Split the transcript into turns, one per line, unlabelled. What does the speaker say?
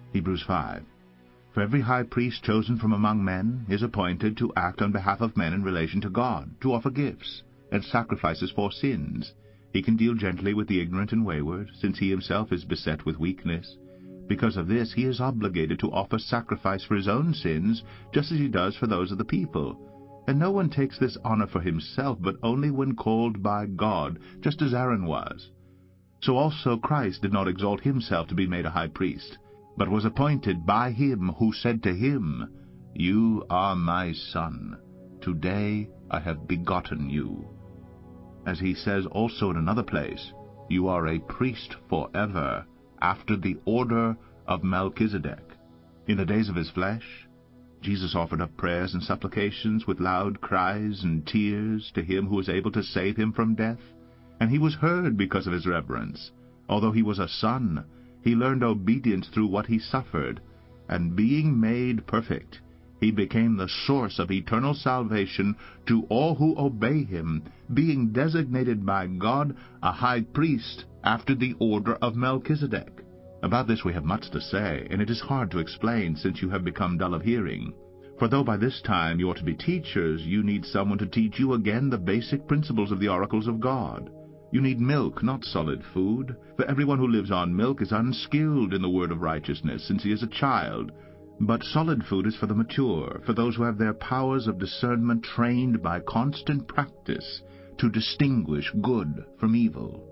Hebrews 5. For every high priest chosen from among men is appointed to act on behalf of men in relation to God, to offer gifts and sacrifices for sins. He can deal gently with the ignorant and wayward, since he himself is beset with weakness. Because of this, he is obligated to offer sacrifice for his own sins, just as he does for those of the people. And no one takes this honor for himself, but only when called by God, just as Aaron was. So also Christ did not exalt himself to be made a high priest, but was appointed by him who said to him, You are my Son. Today I have begotten you. As he says also in another place, You are a priest forever, after the order of Melchizedek. In the days of his flesh, Jesus offered up prayers and supplications with loud cries and tears to him who was able to save him from death, and he was heard because of his reverence. Although he was a son, he learned obedience through what he suffered, and being made perfect, he became the source of eternal salvation to all who obey him, being designated by God a high priest after the order of Melchizedek. About this we have much to say, and it is hard to explain, since you have become dull of hearing. For though by this time you ought to be teachers, you need someone to teach you again the basic principles of the oracles of God. You need milk, not solid food, for everyone who lives on milk is unskilled in the word of righteousness, since he is a child. But solid food is for the mature, for those who have their powers of discernment trained by constant practice to distinguish good from evil.